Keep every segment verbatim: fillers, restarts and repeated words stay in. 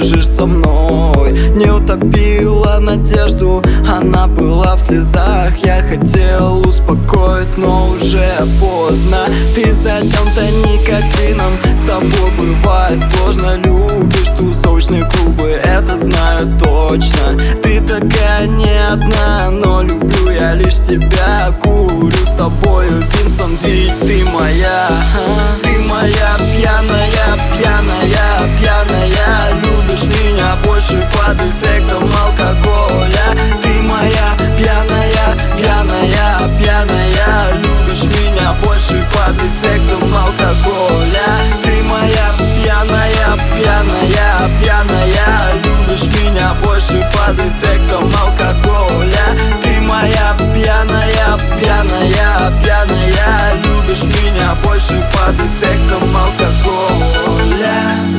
лежишь со мной. Не утопила надежду, она была в слезах. Я хотел успокоить, но уже поздно. Ты затянута никотином, с тобой бывает сложно. Любишь тусовочные клубы, это знаю точно. Ты такая не одна, но люблю я лишь тебя. Курю с тобою Винстон, ведь ты моя. Ты моя пьяная, пьяная, пьяная. Любишь меня больше под эффектом алкоголя. Ты моя пьяная, пьяная, пьяная. Любишь меня больше под эффектом алкоголя. Ты моя пьяная, пьяная, пьяная. Любишь меня больше под эффектом алкоголя. Ты моя пьяная, пьяная, пьяная. Любишь меня больше под эффектом алкоголя.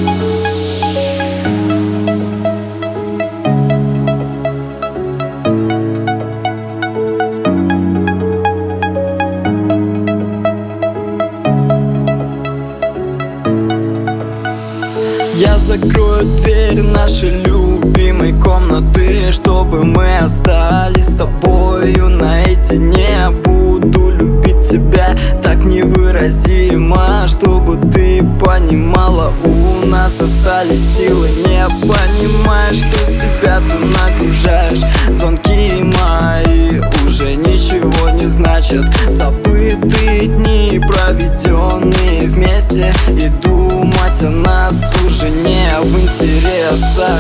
Я закрою дверь нашей любимой комнаты, чтобы мы остались с тобою наедине. Буду любить тебя так невыразимо, чтобы ты понимала, у нас остались силы. Не понимаешь, что себя ты нагружаешь. Звонки мои уже ничего не значат. Забытые дни, проведенные вместе, и думать о нас уже не в интересах.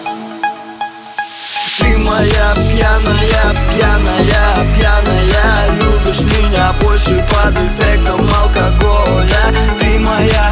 Ты моя пьяная, пьяная, пьяная. Любишь меня больше под эффектом алкоголя. Ты моя